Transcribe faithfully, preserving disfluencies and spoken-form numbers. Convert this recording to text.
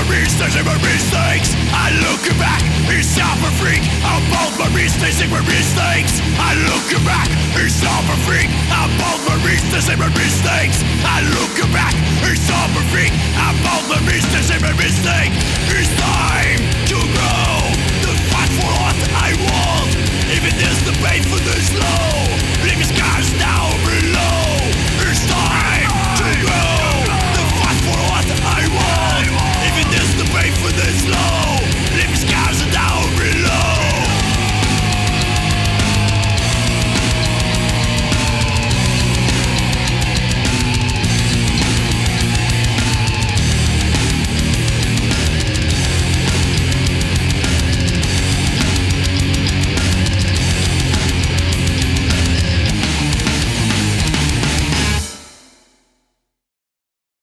mistakes and my mistakes. I look back, it's not a freak. I'm both my mistakes and my mistakes. I look back, it's not a freak. I'm both my mistakes and my mistakes. I look back, it's not a freak. I'm both my mistakes and my mistakes.